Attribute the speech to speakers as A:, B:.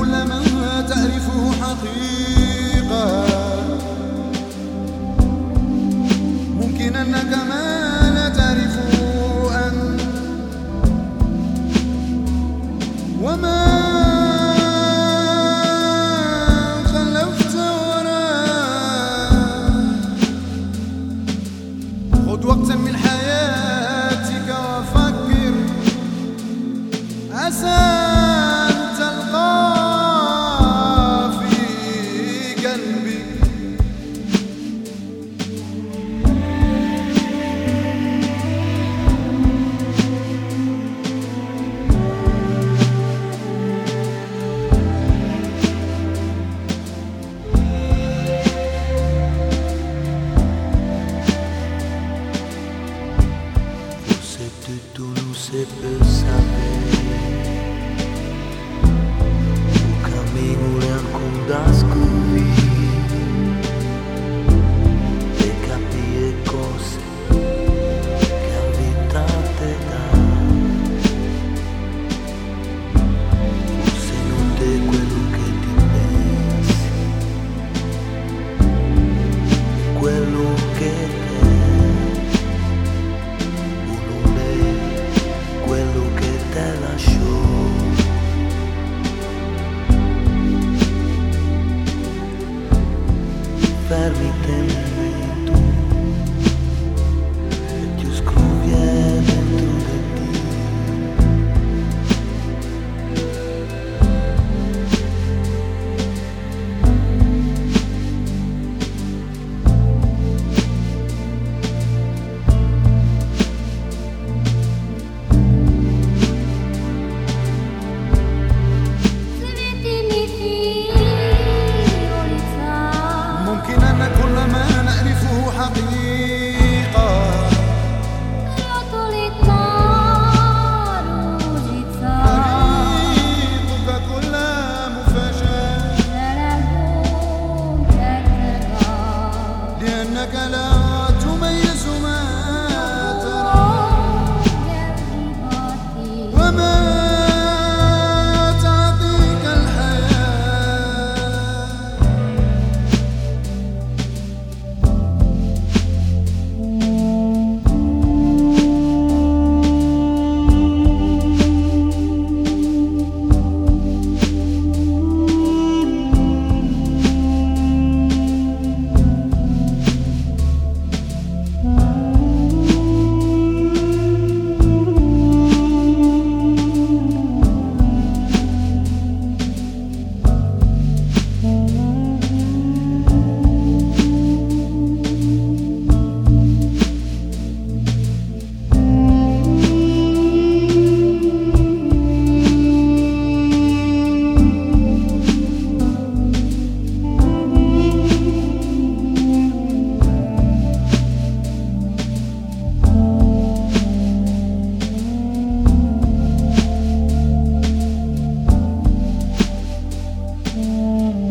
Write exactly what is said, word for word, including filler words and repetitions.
A: كل ما تعرفه حقيقة. ممكن أنك ما لا تعرفه أنت، وما خلفت وراء. خذ وقتا من حياتك وفكر، عسى أن تلقى في قلبك
B: tu não sei perceber o caminho lento das curvas e capire cose che a vita te dà. Forse non è quello che ti pensi, è quello che fermi tempo e ti scrovia dentro di te.
A: ممكن أن كل ما نعرفه حقيقة. طريقك كل مفاجأة، لأنك لا تميز ما ترى وما تعطيك الحياة.
C: Mm.